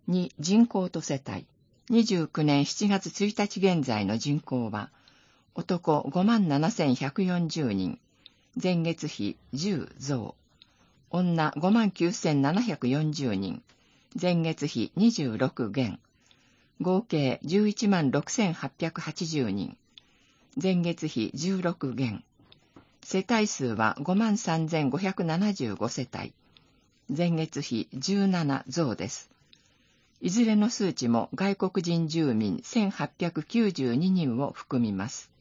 2、人口と世帯。29年7月1日現在の人口は、男57,140人、前月比10増。女59,740人、前月比26減。合計116,880人、前月比16減。世帯数は53,575世帯、前月比17増です。いずれの数値も外国人住民1,892人を含みます。